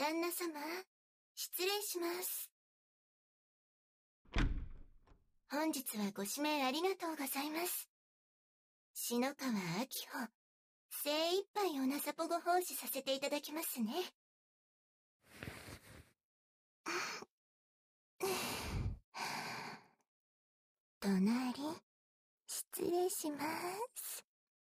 旦那様、失礼します。本日はご指名ありがとうございます。篠川明穂、精一杯おなさぽご奉仕させていただきますね。隣、失礼します。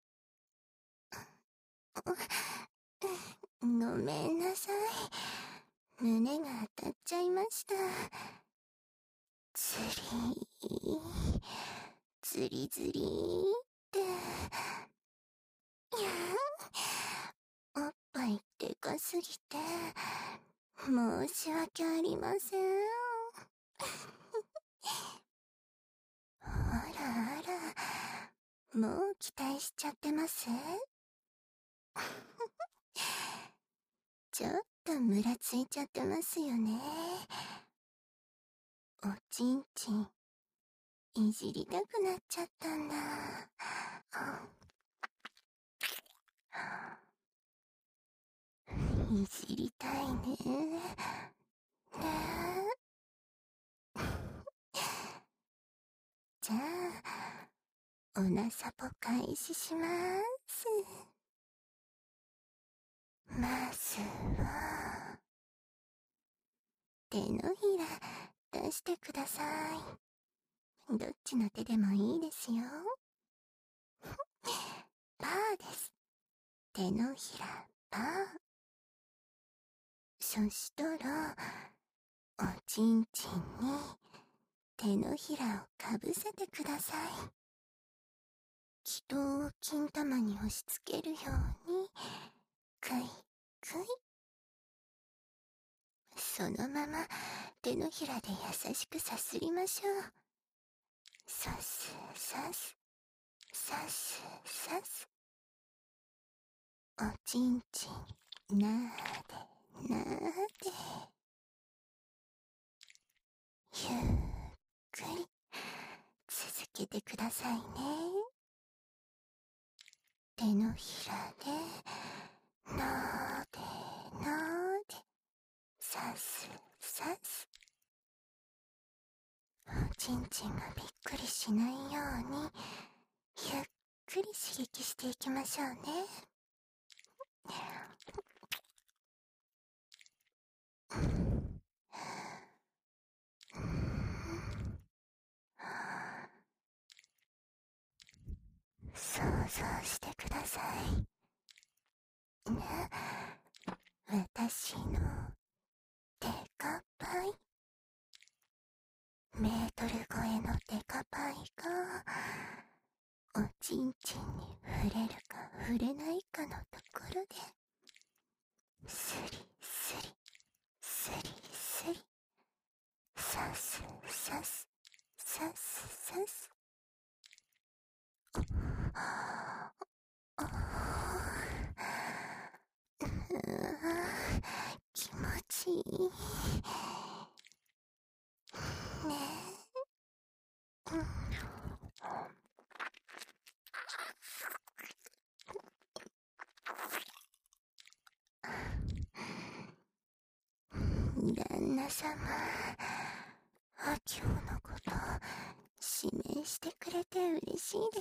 ごめんなさい。胸が当たっちゃいました。ずりずりって。おっぱいでかすぎて、申し訳ありません。ほらあら、もう期待しちゃってますちょっとムラついちゃってますよね。おちんちん、いじりたくなっちゃったんだ。いじりたいね。じゃあ、おなさぽ開始します。まずは、手のひら出してください。どっちの手でもいいですよ。パーです。手のひらパー。そしたら、おちんちんに手のひらをかぶせてください。気筒を金玉に押し付けるように、くいくい。そのまま手のひらで優しくさすりましょう。さすさす、さすさす。おちんちん、なーでなーで。ゆっくり続けてくださいね。手のひらでのーでのーでさすさす。おちんちんがびっくりしないようにゆっくり刺激していきましょうね。想像してくださいね。私のデカパイ、メートル超えのデカパイがおちんちんに触れるか触れないかのところでスリスリスリスリ、さすさすさすさす。気持ちいいねえ。旦那様、今日のこと指名してくれて嬉しいです。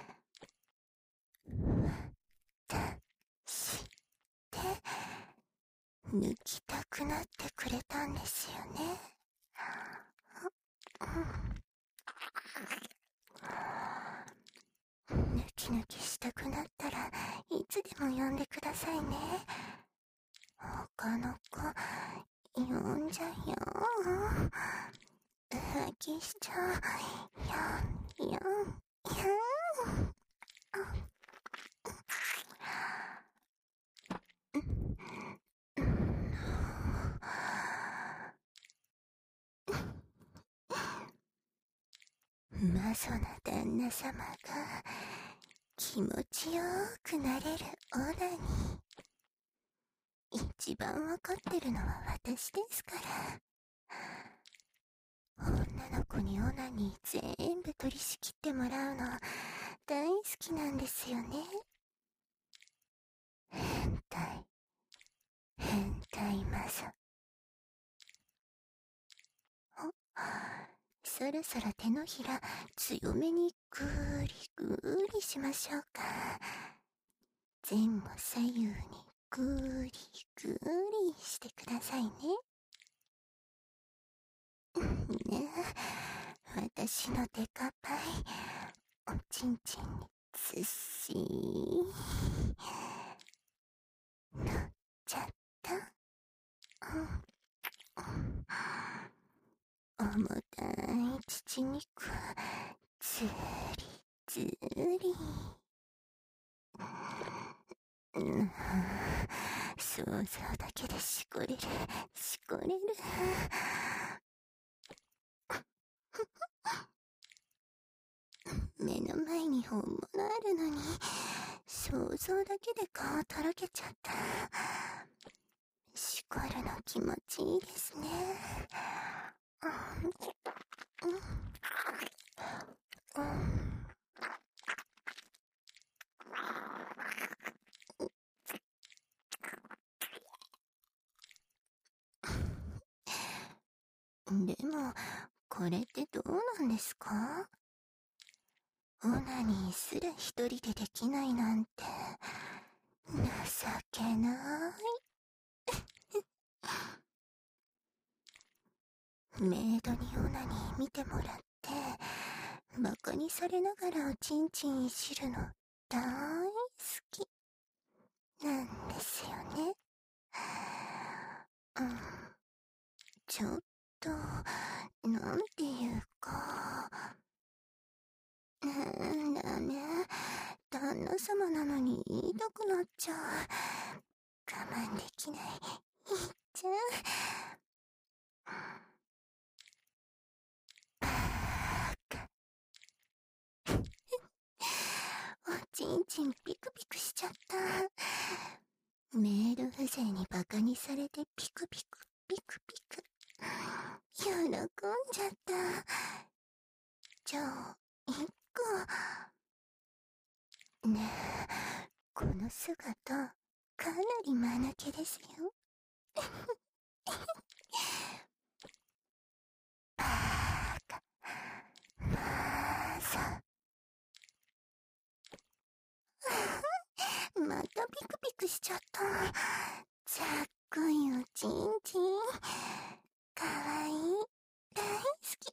私って抜きたくなってくれたんですよね。抜き抜きしたくなったらいつでも呼んでくださいね。他の子呼んじゃよ。浮気しちゃうよ。マゾな旦那様が気持ちよくなれるオナニー、一番わかってるのは私ですから。女の子にオナニー全部取り仕切ってもらうの大好きなんですよね。変態マそろそろ手のひら強めにぐーりぐーりしましょうか。前後左右にぐーりぐーりしてくださいね。ねえ、私のデカパイ、おちんちんにずっしー乗っちゃった。重たい乳肉、ずりずり。想像だけでしこれる、しこれる。目の前に本物あるのに、想像だけで顔とろけちゃった。しこるの気持ちいいですね。でも、これってどうなんですか？オナニーすら一人でできないなんて、情けない。メイドにオナニー見てもらって、バカにされながらおちんちんいじるの大好きなんですよね。ちょっと、なんていうか、ダメ。旦那様なのに言いたくなっちゃう。我慢できない。言っちゃう。バーカ。おちんちんピクピクしちゃった。メール風情にバカにされてピクピクピクピク。喜んじゃった。じゃあ、いっか。ねえ、この姿、かなり間抜けですよ。バーカ。まーさ。またピクピクしちゃった。ざっくいおちんちん。かわいい。大好き。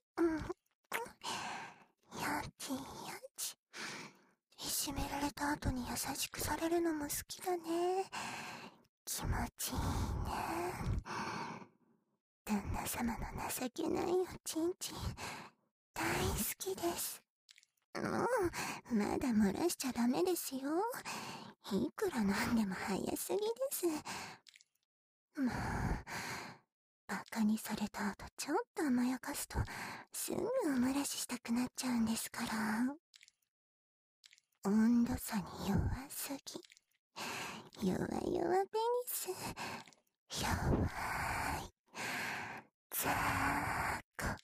やちやち。いじめられた後に優しくされるのも好きだね。気持ちいいね。旦那様の情けないおちんちん、大好きです。もう、まだ漏らしちゃダメですよ。いくらなんでも早すぎです。もう、バカにされた後ちょっと甘やかすと、すぐお漏らししたくなっちゃうんですから。温度差に弱すぎ。弱弱ペニス。弱い。ザーコ。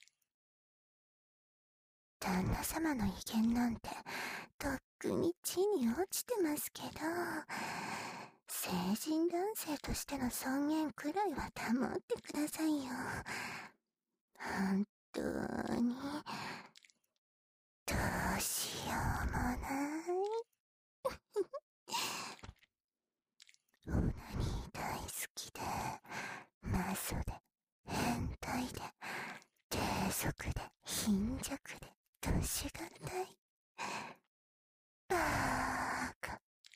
旦那様の威厳なんて、とっくに地に落ちてますけど、成人男性としての尊厳くらいは保ってくださいよ。本当に、どうしようもない。オナニー大好きで、マゾで、変態で、低速で、貧弱で、年がたい。バーカ。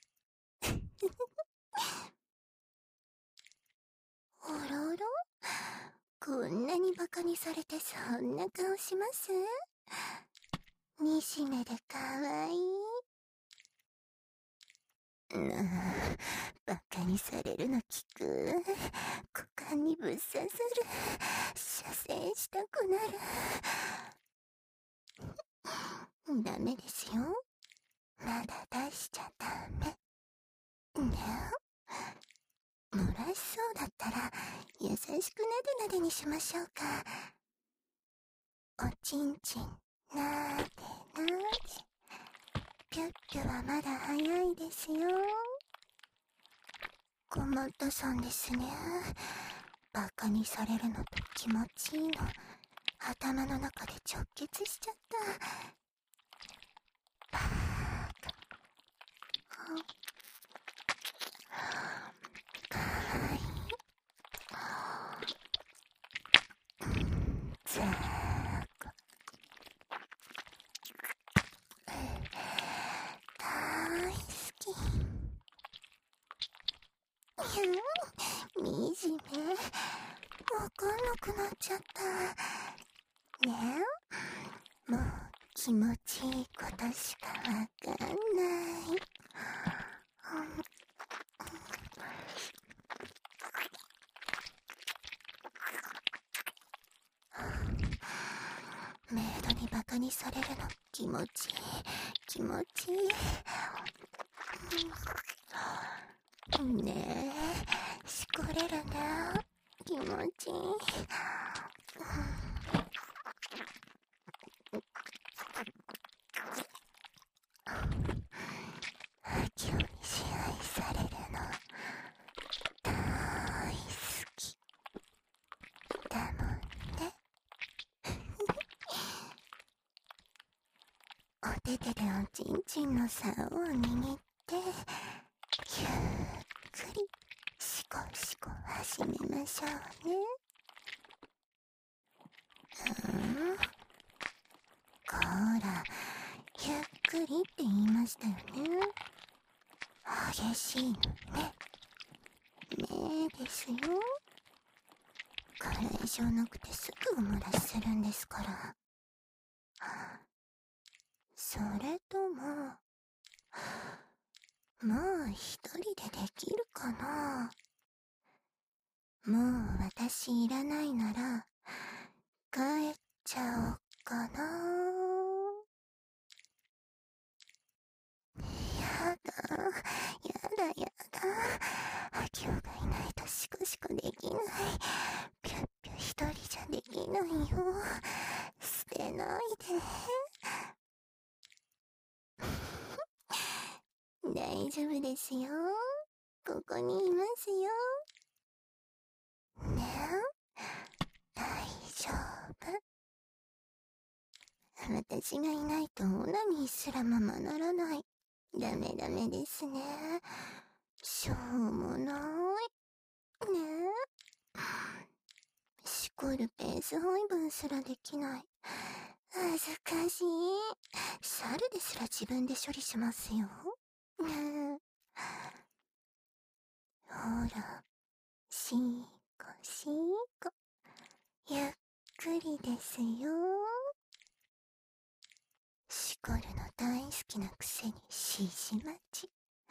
おろろ？こんなにバカにされてそんな顔します？惨めでかわいい。バカにされるの聞く。股間にぶっ刺さる。射精したくなる。ダメですよ。まだ出しちゃダメ。ねえ、漏らしそうだったら優しくなでなでにしましょうか。おちんちんなーでなーで。ピュッピュはまだ早いですよ。困ったさんですね。バカにされるのと気持ちいいの頭の中で直結しちゃった。バーカ。かわいい。ザーコ。大好き。惨め。わかんなくなっちゃった。ねえ、もう気持ちいいことしかわかんない。メイドにバカにされるの気持ちいい、気持ちいい。ねえ、しこれるな。気持ちいい。アキオに支配されるの大好きだもんね。お手手でおちんちんの竿を握ってゆっくりシコシコ始めましょうね。こら、ゆっくりって言いましたよね。激しいのね。ねえですよ。これ以上なくてすぐお漏らしするんですから。それとも、もう一人でできるかな。もう私いらないなら、帰っちゃおっかな。やだ、やだやだ。アキオがいないとシコシコできない。ぴゅっぴゅ一人じゃできないよ。捨てないで。大丈夫ですよ。ここにいますよ。ねえ、大丈夫。私がいないとオナニーすらままならない。ダメダメですね。しょうもない。ねえ。しこるペース配分すらできない。恥ずかしい。猿ですら自分で処理しますよ。ねえ。ほら、しーこしーこ。ゆっくりですよ。しこるの大好きなくせにしじまち。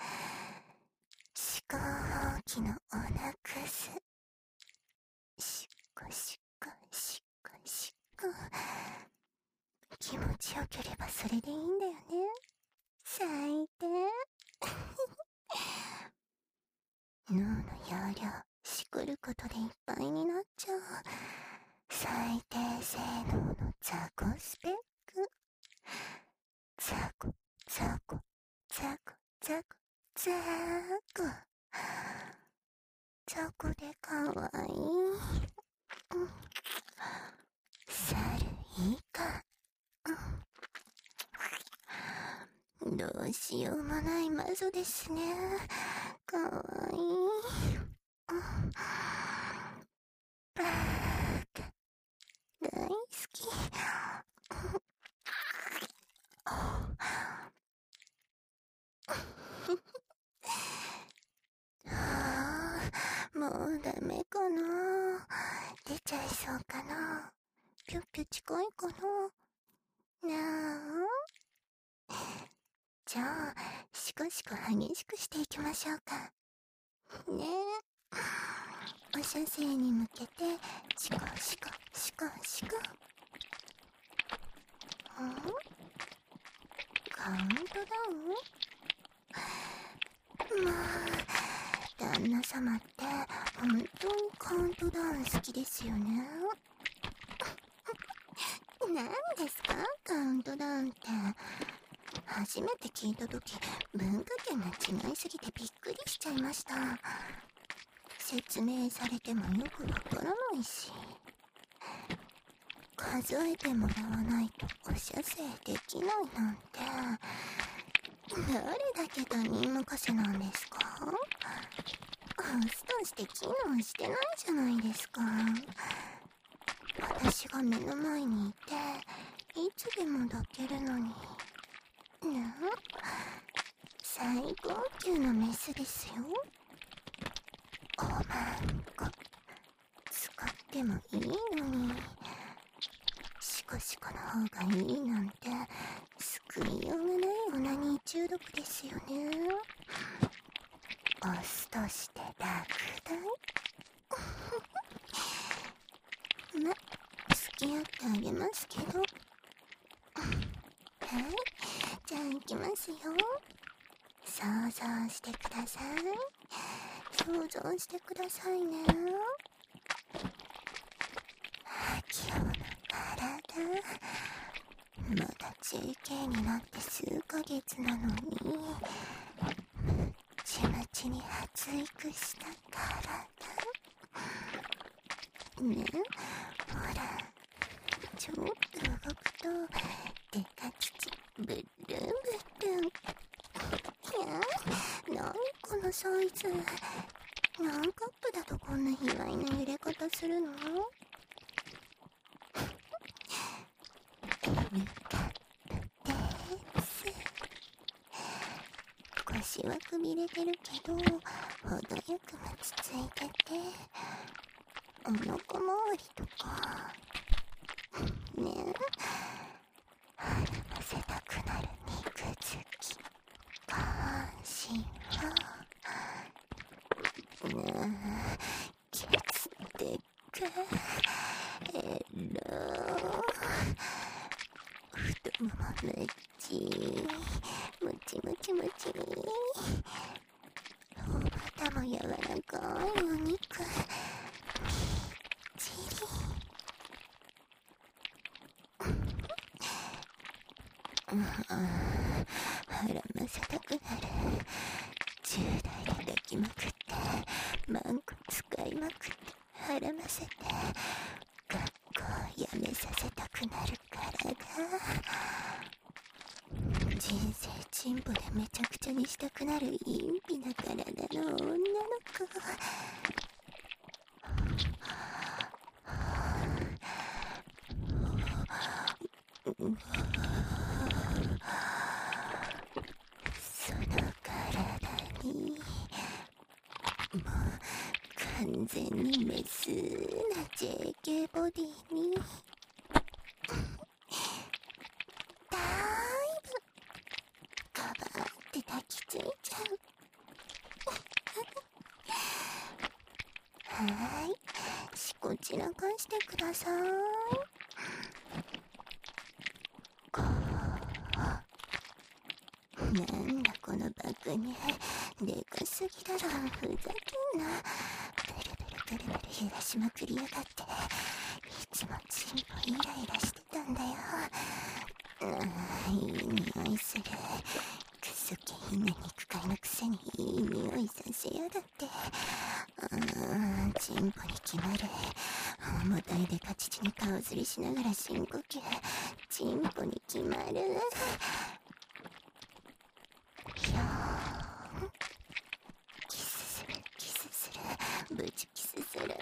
しこほうきのおなくす。しこしこしこしこ。気持ちよければそれでいいんだよね。最低。脳の容量しこることでいっぱいになっちゃう。最低性能のザコスペック。ザコザコザコザコザコ。ザコでかわいい。猿いいか。どうしようもない魔女ですね。かわいい。バーカ。大好き。もうダメかな。出ちゃいそうかな。ぴゅっぴゅ近いかな。なあ。じゃあ、シコシコ激しくしていきましょうか。ねえ。お射精に向けて、シコシコ、シコシコ。カウントダウン？まあ、旦那様って本当にカウントダウン好きですよね。何ですかカウントダウンって。初めて聞いたとき、文化圏が違いすぎてびっくりしちゃいました。説明されてもよくわからないし。カ数えてもらわないとお射精できないなんて、誰だけ他人任せなんですか？ホストして機能してないじゃないですか。私が目の前にいて、いつでも抱けるのに。最高級のメスですよ。おまんこ使ってもいいのに、シコシコの方がいいなんて救いようがないオナニー中毒ですよね。オスとして落第。ま、付き合ってあげますけど。はい、じゃあ行きますよ。想像してください。想像してくださいね。今日の体、まだ JK になって数ヶ月なのに、ムチムチに発育した体。ね、ほら、ちょっと動くとデカ乳ブルンブルン。いや、何このサイズ。何カップだとこんな卑猥な入れ方するの？L カップです。腰はくびれてるけど、程よく落ち着いてて、お腹周りとかねえ、腹ませたくなる肉付き下半身はケツでか太ももムチムチムチムチ、お股も柔らかいお肉みっちり。腹ませたくなる。10代で抱きまくってマンコ使いまくって腹ませて学校やめさせたくなる体。人生チンポでめちゃくちゃにしたくなる陰秘な体の女の子。その体にもう完全にメスな JK ボディにだいぶカバーって抱きついちゃう。はーい、しこちらかしてください。なんだこの爆乳、でかすぎだろ、ふざけんな。ブルブルブルブル揺らしまくりやがって。いつもチンポイライラしてたんだよ。いい匂いする。くそ下品な肉塊のくせにいい匂いさせやがって。チンポに決まる。重たいデカ乳に顔ずりしながら深呼吸。チンポに決まる。キスするキスするブチキスする。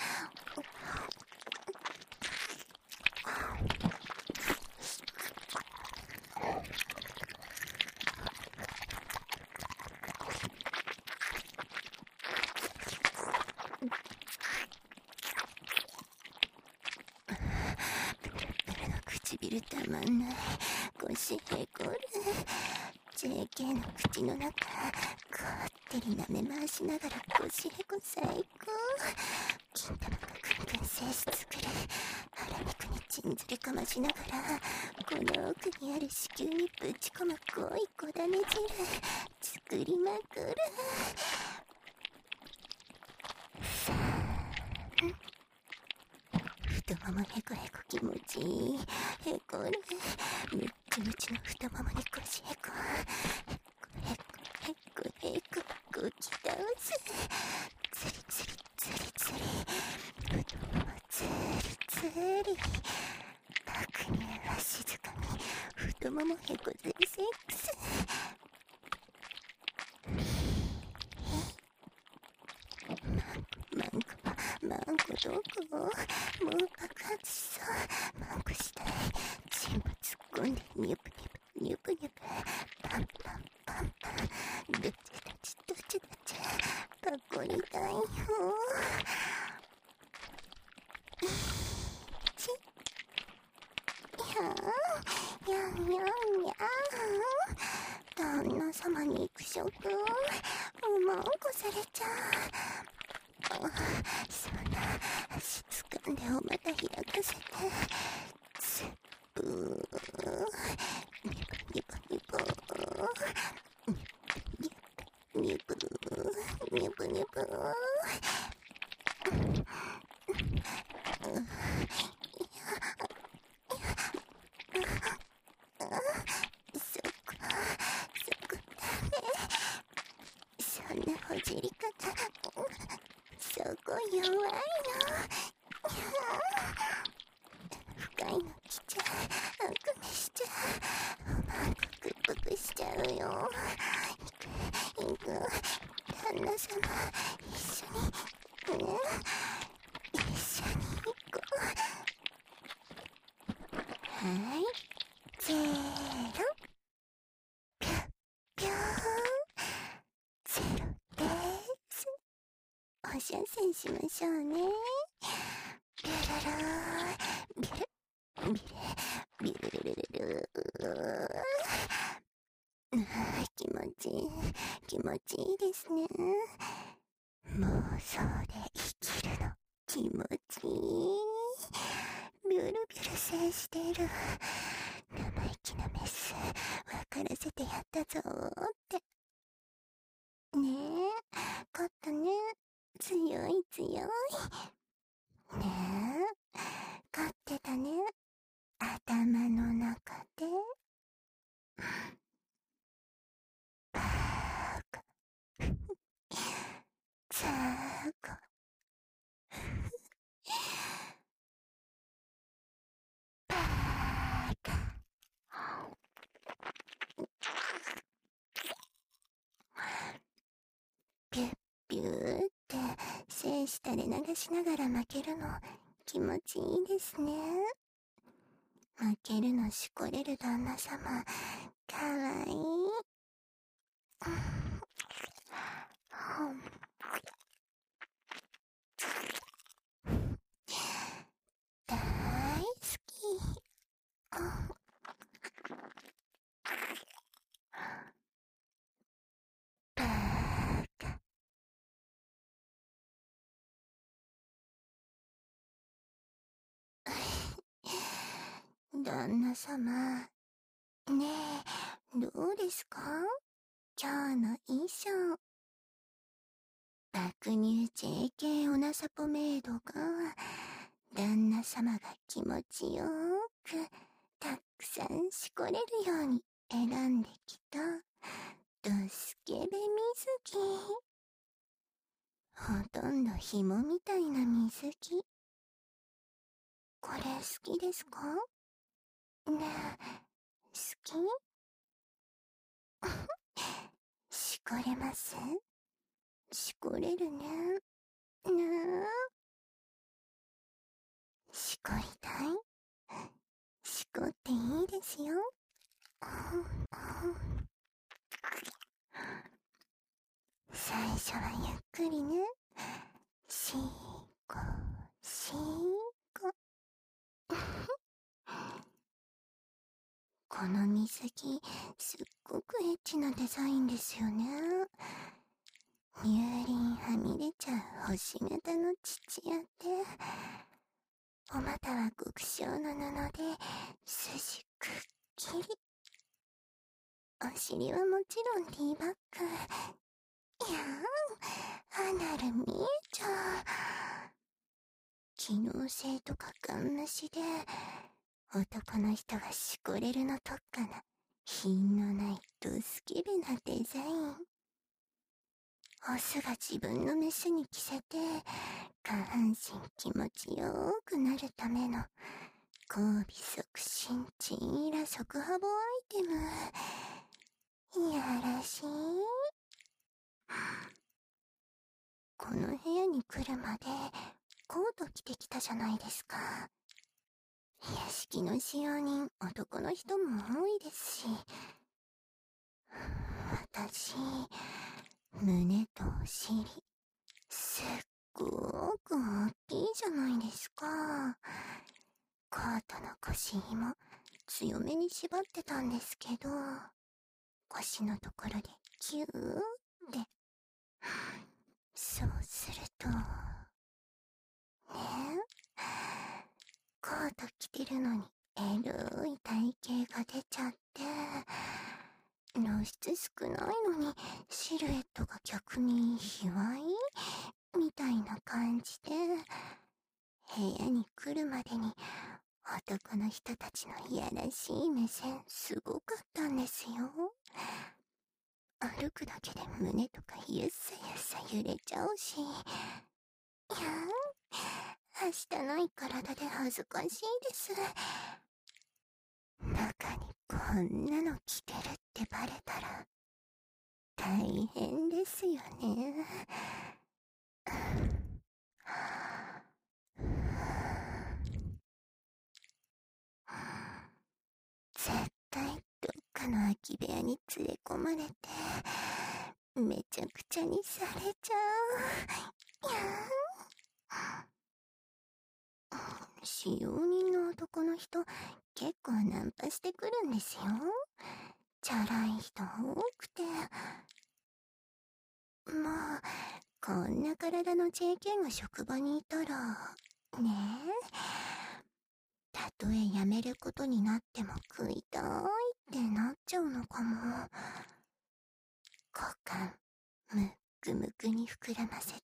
プルプルの唇たまんない。腰へこる。JK の口の中こってり舐め回しながら腰へこ最高。金玉がぐんぐん精子作る。腹肉にチンズルかましながらこの奥にある子宮にぶち込む濃い小種汁作りまくる。さあ、太ももへこへこ気持ちいい。へこる。むっちむちの太ももに腰へこ。へこへここき倒す。つりつりつりつり。太ももつりつり。 ももへこずりセックス。マンコどこ？もう爆発しそう。マンコしたい。チンポ突っ込んでニュプニュプニュプニュプ。パンパンパンパン。どっちパコリたいよ。やんやんやん。旦那様に肉食。マンコされちゃう。そんな足掴んでお股開かせて。スプーニブニブニブニブニブニブニブ。そんなほじり方、そこ弱いの。深いの来ちゃう。あくねしちゃう。くっぷくしちゃうよ。行く。旦那様、一緒に、ね、一緒に行こう。はい、ゼロ。ぴょーん。ゼロです。お射精しましょうね。ビュルルー、ビュルルルルルルル。気持ちいいですね。妄想で生きるの気持ちいい。ビュルビュル制している。生意気なメス分からせてやったぞーって。ねえ、勝ったね。強い。ねえ、勝ってたね。頭の中で。バーカ。ザーコ。バーカ。ピュッピューって精子垂れ流しながら負けるの気持ちいいですね。負けるのしこれる旦那様かわいい。大好き。バーカ。旦那様、ねえ、どうですか？今日の衣装。爆乳 JK オナサポメイドが、旦那様が気持ちよく、たくさんしこれるように選んできた、ドスケベ水着。ほとんど紐みたいな水着。これ好きですか？ねえ、好き？しこれます？しこれるね。ねえ。しこりたい？しこっていいですよ。最初はゆっくりね。しーこ、しーこ。この水着、すっごくエッチなデザインですよね。乳輪はみ出ちゃう星型の乳やって、お股は極小の布で筋くっきり。お尻はもちろんティーバッグ。いやーん、アナル見えちゃう。機能性とかガン無しで、男の人がしこれるの特化な、品のないドスケベなデザイン。オスが自分のメスに着せて、下半身気持ちよーくなるための、 交尾促進チーラ触ハボアイテム。いやらしい。この部屋に来るまでコート着てきたじゃないですか。屋敷の使用人、男の人も多いですし、私、胸とお尻、すっごーく大きいじゃないですか。コートの腰紐、強めに縛ってたんですけど、腰のところでキューって。そうすると、ねえ、コート着てるのにエルい体型が出ちゃって、露出少ないのにシルエットが逆に卑猥みたいな感じで、部屋に来るまでに男の人たちのいやらしい目線すごかったんですよ。歩くだけで胸とかゆっさゆっさ揺れちゃうし、いやー、はしたない体で恥ずかしいです。中にこんなの着てるってバレたら大変ですよね。絶対どっかの空き部屋に連れ込まれてめちゃくちゃにされちゃう。いやー、使用人の男の人結構ナンパしてくるんですよ。チャラい人多くて。もうこんな体の JK が職場にいたらねえ、たとえ辞めることになっても食いたいってなっちゃうのかも。股間むっくむくに膨らませて、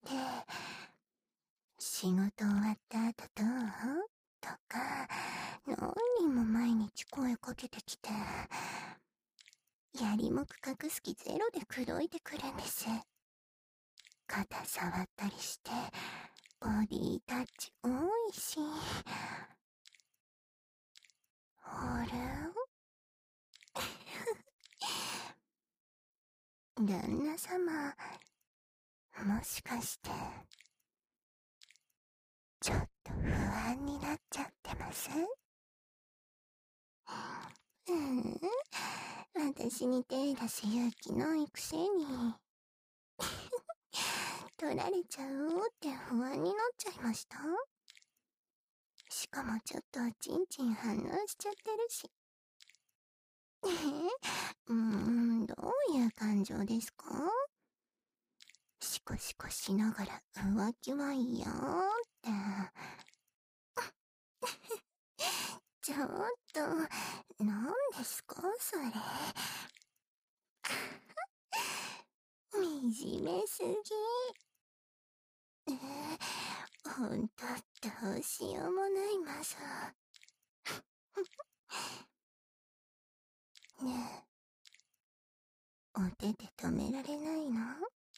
仕事終わった後どうとか何人も毎日声かけてきて、やりもく隠す気ゼロで口説いてくるんです。肩触ったりしてボディタッチ多いし、あれ旦那様、もしかしてちょっと不安になっちゃってます？私に手出す勇気ないくせに取られちゃうって不安になっちゃいました？しかもちょっとチンチン反応しちゃってるし。どういう感情ですか？シコシコしながら浮気は嫌って。ちょっと、何ですかそれ。惨めすぎ。ほんと、どうしようもないマザー。ねえ、お手で止められないの？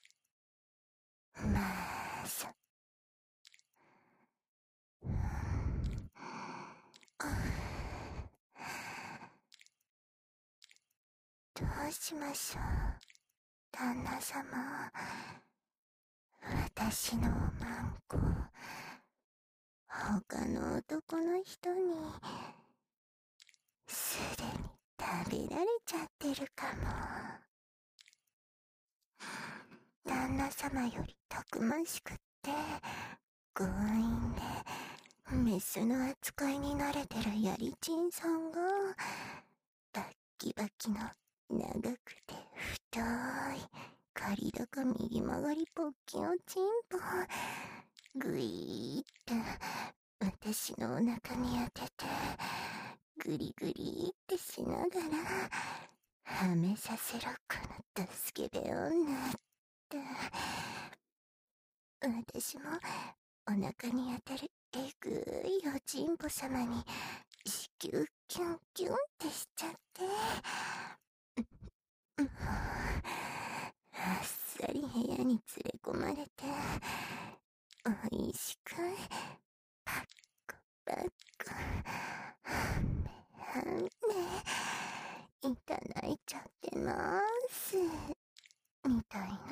まあさ。どうしましょう、旦那様。私のマンコ、他の男の人にすでに食べられちゃってるかも。旦那様よりたくましくって強引でメスの扱いに慣れてるやりちんさんがバッキバキの長くて太い刈り高右曲がりポッキのチンポぐいーって私のお腹に当ててグリグリってしながらはめさせろこのドスケベ女って私もお腹に当たるえぐいおちんぽ様に子宮キュンキュンってしちゃってあっさり部屋に連れ込まれておいしくパックパックます。みたいな。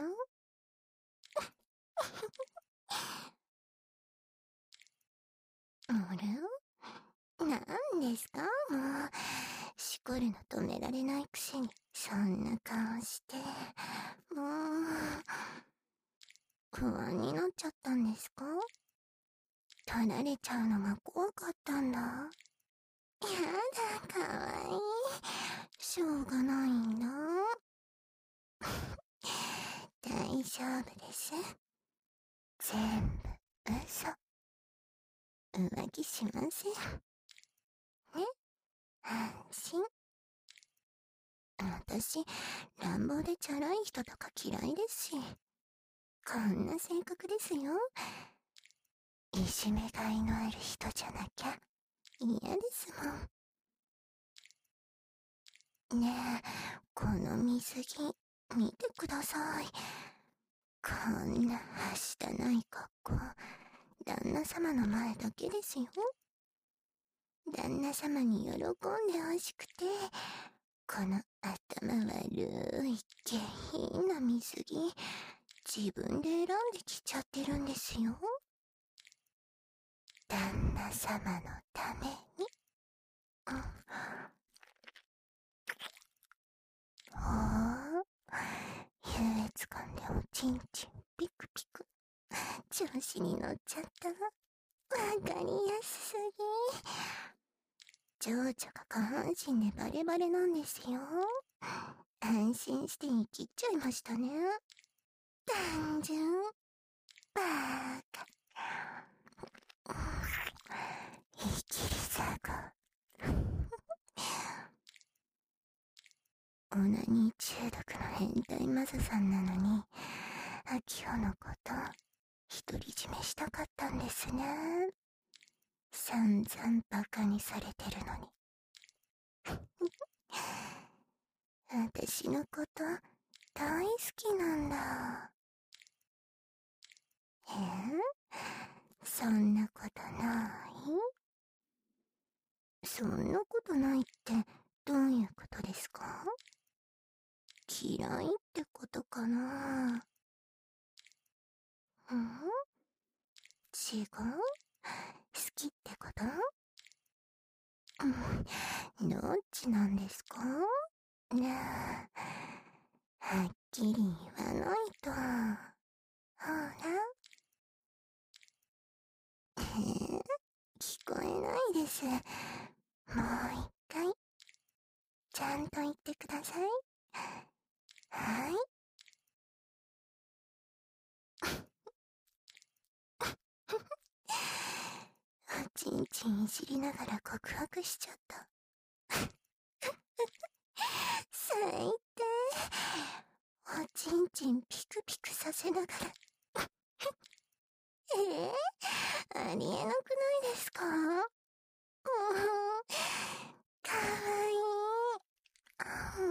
あれなんですかもう。しこるの止められないくせに、そんな顔して。もう、不安になっちゃったんですか？取られちゃうのが怖かったんだ。やだ、かわいい。しょうがないんだ。大丈夫です。全部嘘。浮気しません。ね、安心。私、乱暴でチャラい人とか嫌いですし。こんな性格ですよ。いじめがいのある人じゃなきゃ嫌ですもん。ねえ、この水着、見てください。こんなはしたない格好、旦那様の前だけですよ。旦那様に喜んでほしくて、この頭悪い下品な水着、自分で選んできちゃってるんですよ。旦那様のために。ほぉ、優越感でおちんちんピクピク。調子に乗っちゃった。わかりやすすぎ。情緒が下半身でバレバレなんですよ。安心して言い切っちゃいましたね。単純。バーカ。言い切りさが。オナニー中毒の変態マサさんなのに、アキオのこと独り占めしたかったんですね。散々バカにされてるのに。私のこと大好きなんだ。そんなことない？そんなことないってどういうことですか？嫌いってことかな？違う？好きってこと？どっちなんですか？ねえ、はっきり言わないと。ほら。聞こえないです。もう一回、ちゃんと言ってください。はい。おちんちんいじりながら告白しちゃった。最低。おちんちんピクピクさせながら。ありえなくないですか？もう、かわいい。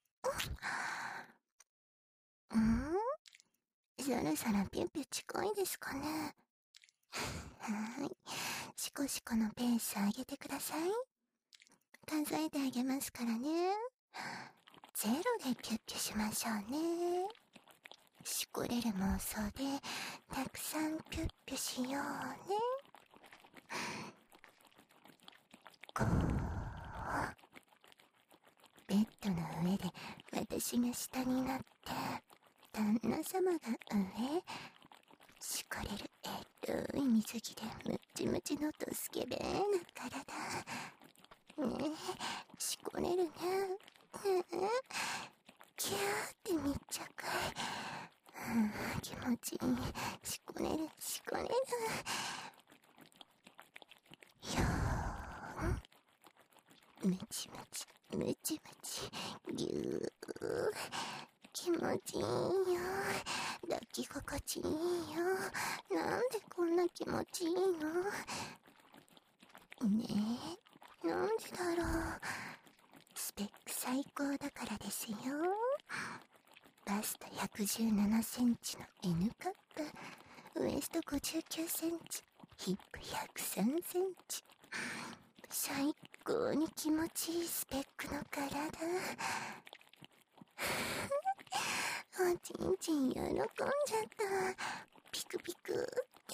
そろそろピュッピュ近いですかね。はーい。シコシコのペース上げてください。数えてあげますからね。ゼロでピュッピュしましょうね。しこれる妄想でたくさんピュッピュしようね。こう。ベッドの上で私が下になって、旦那様が上。しこれるい水着でムチムチのとスケベーな体。ねえ、しこれるね。キューって密着。気持ちいい。しこれる、しこれる。よーん。ムチムチ、ムチムチ、ぎゅー。気持ちいいよ。抱き心地いいよ。なんでこんな気持ちいいの？ねえ、なんでだろう。スペック最高だからですよ。バスト117センチの N カップ、ウエスト59センチ、ヒップ103センチ。最高に気持ちいいスペックの体。 ちん喜んじゃった。ピクピクって。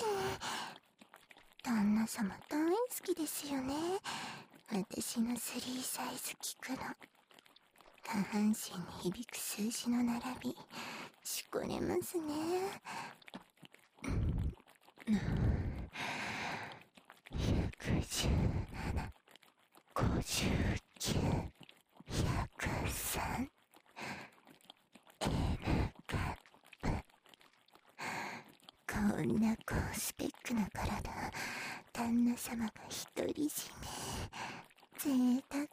旦那様大好きですよね。私のスリーサイズ聞くの。下半身に響く数字の並び、しこれますね。117、59、103、N カップ。こんな高スペックな体、旦那様が独り占め。贅沢。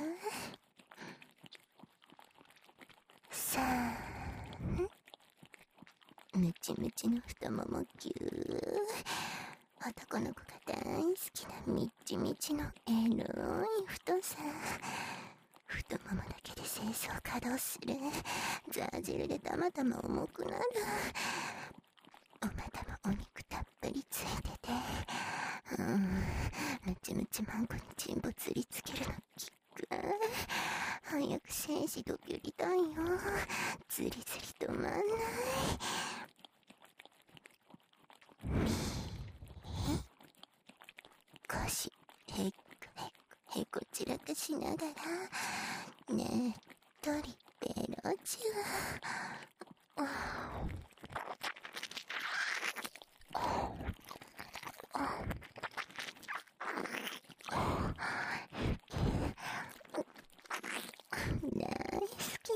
ムチムチの太ももぎゅー。男の子が大好きなみっちみちのエロい太さ。太ももだけで清掃稼働する。ザー汁でたまたま重くなる。お股もお肉たっぷりついてて、ムチムチマンコに沈没りつけるのきっく。早く精子ときりたいよ。ずりずり止まんない。腰へっくへこちらかしながら、ねっとりベロチュー。大好き。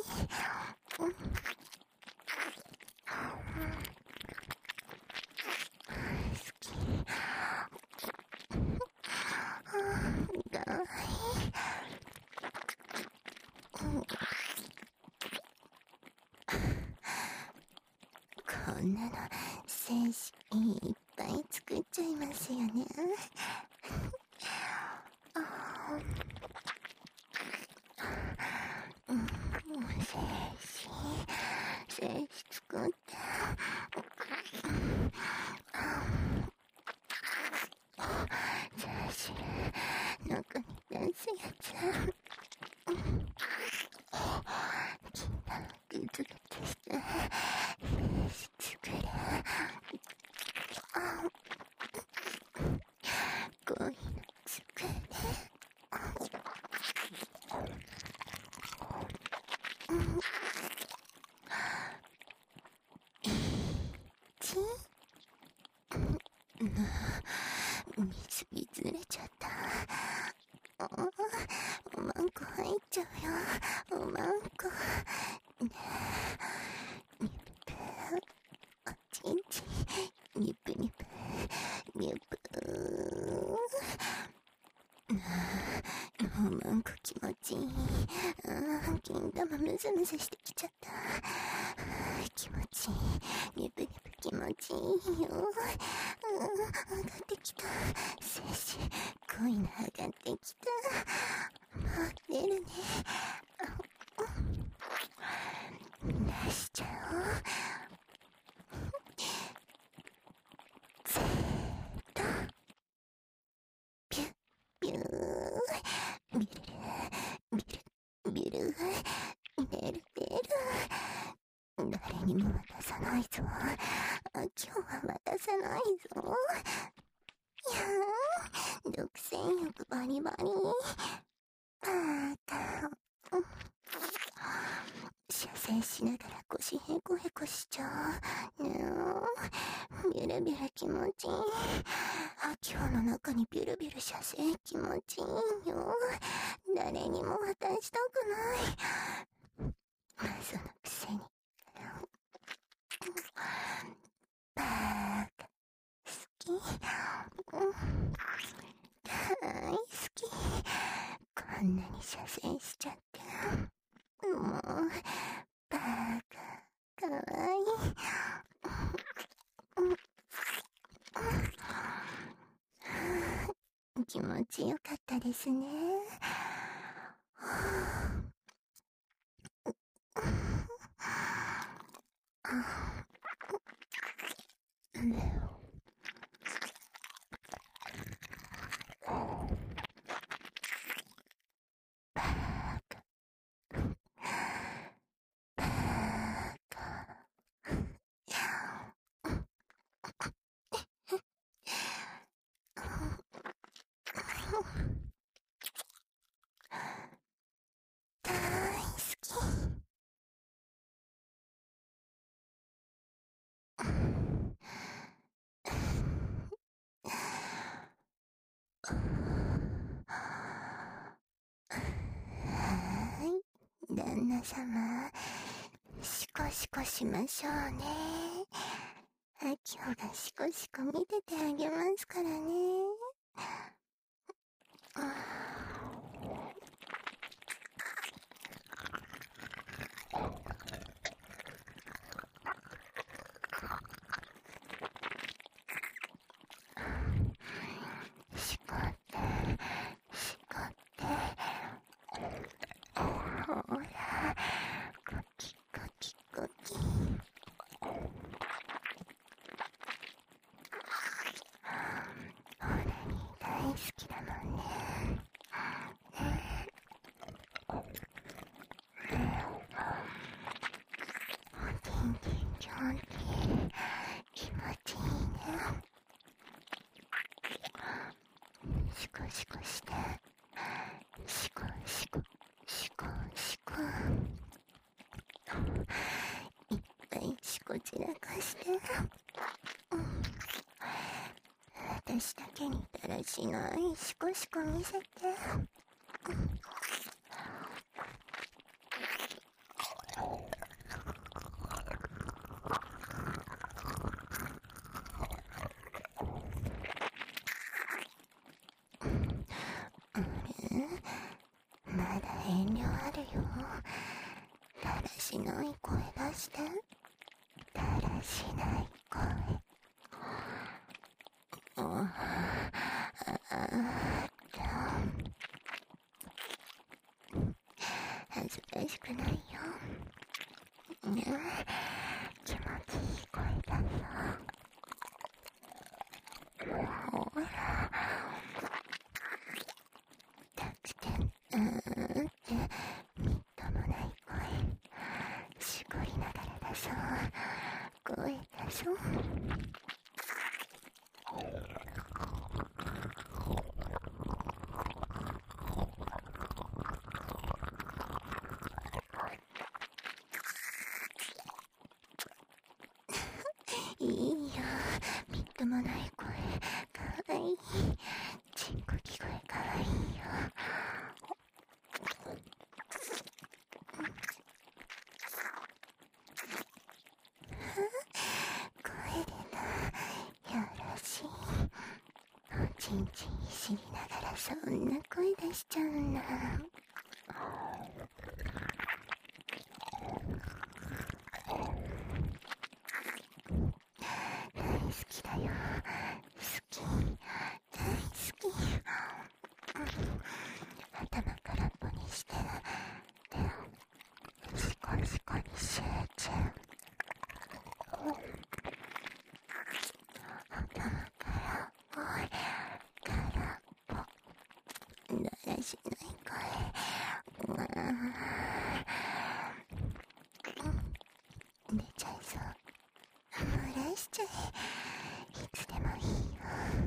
こんなの精子いっぱい作っちゃいますよね。精子作って。精子中に出すやつ。きんなグツグツして精子作る。こういうの作る。水着ずれちゃった。おまんこ入っちゃうよ。おまんこ。ねえ、ニプおちんちん、ニプニプニプ。おまんこ気持ちいい。金玉ムズムズしてきちゃった。気持ちいい。ニプニプ気持ちいいよ。上がってきた。精子濃いの上がってきた。待ってるね。出しちゃおう。せーとピュッピュー。ビルルビルビル出る出る。誰にも渡さないぞ。今日は渡さないぞ。いやー、独占欲バリバリ。バカ。射精しながら腰ヘコヘコしちゃう。ねえ、ビュルビュル気持ちいい。今日の中にビュルビュル射精気持ちいいよ。誰にも渡したくない。そのくせに。バーカ好き。大好き。こんなに射精しちゃって。もう、バーカかわいい。気持ちよかったですね。バーカ旦那様、シコシコしましょうね。あきょがシコシコ見ててあげますからね。シコって、シコって。ほら、コキコキコキ。オナニー大好きだもんね。キンキンキョンキン、気持ちいいね。シコシコして、シコシコ、シコシコ。いっぱいシコ散らかして。私だけにだらしないシコシコ見せて。まだ遠慮あるよ。だらしない声出して。だらしない声。恥ずかしくないよ。気持ちいい声だぞ。ほら、たくてってみっともない声、しこりながらだそう、声だそう。いいよ、みっともない声、かわいい。ちんこき声かわいいよ。声でな、よろしい。おちんちんいじりながらそんな声出しちゃうんだ。大好きだよ。好き。大好き。頭空っぽにして、で、シコシコに集中。頭空っぽい。空っぽ。だらしない声。出ちゃいそう。漏らしちゃえ。いつでもいいよ。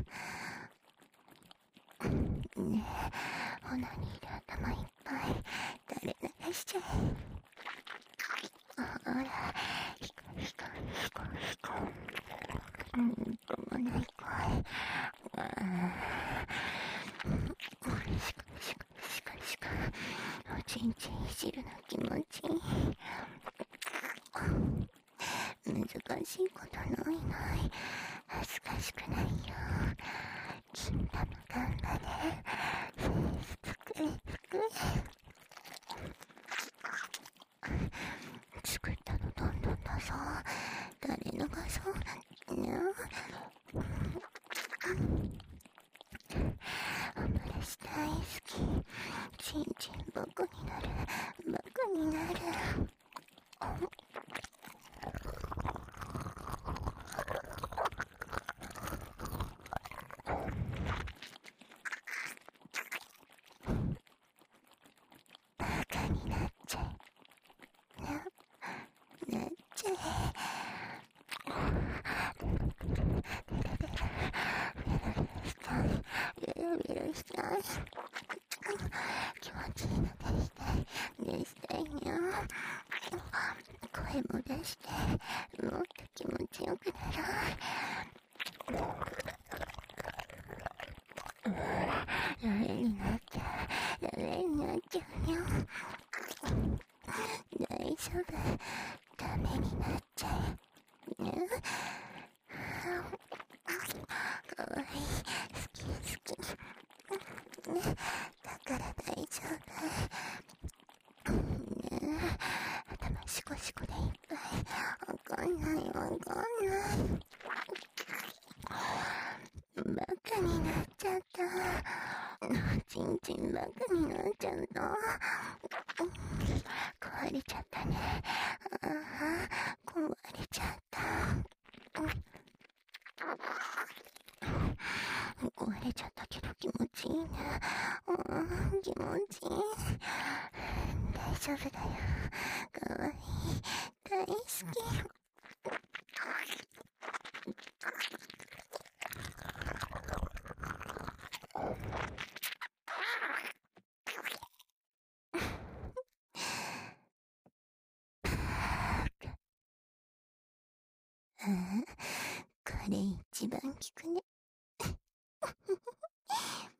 ねえ、オナニーで頭いっぱい垂れ流しちゃえ。ほら、ヒコヒコヒコヒコ。ともない声。シコシコシコシコ。おちんちんいじるの気持ちいい。難しいことないない。恥ずかしくないよ。金玉頑張れ。フェイス作れ作れ。作ったのどんどんだぞ。誰の画像なあ。オムレス大好き。ちんちんバカになる。バカになる。バカになっちゃえ。なっちゃえ。ベロベロしたい。気持ちいいの出したいよ。声も出して、もっと気持ちよくなろう。 ダメになっちゃう。ダメになっちゃうよ。大丈夫。ダメになっちゃう。ね。かわいい。好き好き。ね。だから大丈夫。ね。頭シコシコでいっぱい。わかんないわかんない。バカになっちゃった。ちんちんバカになっちゃった。壊れちゃったね。ああ、壊れちゃった。壊れちゃったけど気持ちいいね。気持ちいい。大丈夫だよ。かわいい。大好き。ああ、これ一番効くね。